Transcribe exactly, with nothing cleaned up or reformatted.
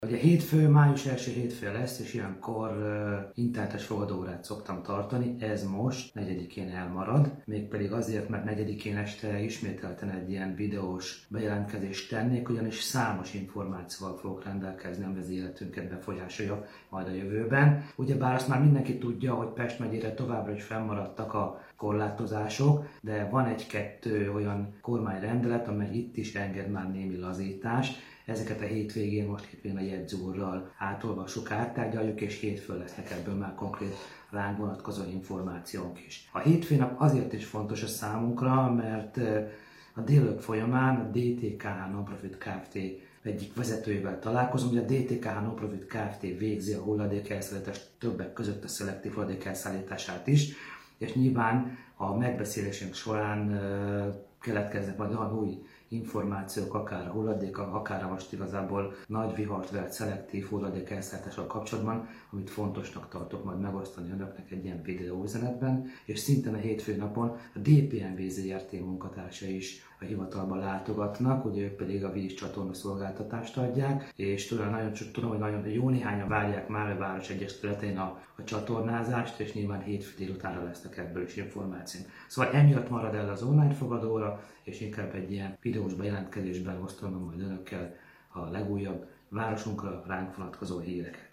Ugye hétfő, május első hétfő lesz, és ilyenkor uh, internetes fogadórát szoktam tartani, ez most negyedikén elmarad, mégpedig azért, mert negyedikén este ismételten egy ilyen videós bejelentkezést tennék, ugyanis számos információval fogok rendelkezni, ami az életünket befolyásolja majd a jövőben. Ugyebár azt már mindenki tudja, hogy Pest megyére továbbra is fennmaradtak a korlátozások, de van egy-kettő olyan kormányrendelet, amely itt is enged már némi lazítást. Ezeket a hétvégén, most hétvégén a jegyzúrral átolvassuk, áttárgyaljuk, és hétfőn lesznek ebből már konkrét ránk vonatkozó információnk is. A hétfőnap azért is fontos a számunkra, mert a délelőtt folyamán a dé té ká há Nonprofit Kft. Egyik vezetőjével találkozom, ugye a dé té ká há Nonprofit Kft. Végzi a hulladékelszállítás, többek között a szelektív hulladékelszállítását is, és nyilván a megbeszélésünk során keletkeznek majd olyan új információk, akár a hulladék, akár a most igazából nagy vihart vert szelektív hulladék elszállítással kapcsolatban, amit fontosnak tartok majd megosztani önöknek egy ilyen videóüzenetben, és szintén a hétfő napon a dé pé em vé zé er té munkatársai is a hivatalba látogatnak, ugye ők pedig a vízcsatorna szolgáltatást adják, és tudom, nagyon, tudom, hogy nagyon jó néhányan várják már a város egyes területein a, a csatornázást, és nyilván hétfő délutánra lesznek ebből is információk. Szóval emiatt marad el az online fogadóra, és inkább egy ilyen videós bejelentkezésben osztom majd önökkel a legújabb városunkra ránk vonatkozó híreket.